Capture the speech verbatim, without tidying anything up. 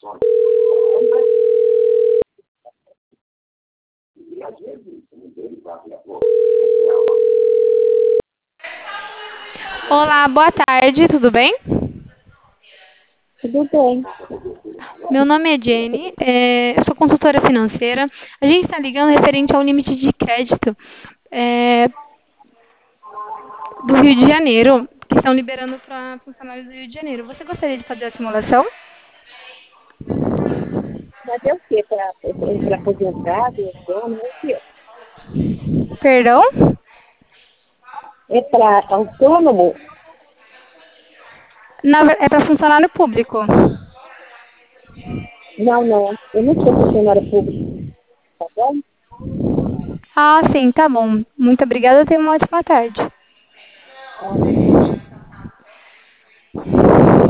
Olá, boa tarde, tudo bem? Tudo bem. Meu nome é Jenny, é, eu sou consultora financeira. A gente está ligando referente ao limite de crédito é, do Rio de Janeiro, que estão liberando para funcionários do Rio de Janeiro. Você gostaria de fazer a simulação? Mas é o quê? Para aposentado, autônomo, é o quê? Perdão? É para autônomo? Na ver- é para funcionário público. Não, não. Eu não sou funcionário público, tá bom? Ah, sim, tá bom. Muito obrigada, tenha uma ótima tarde. Tá.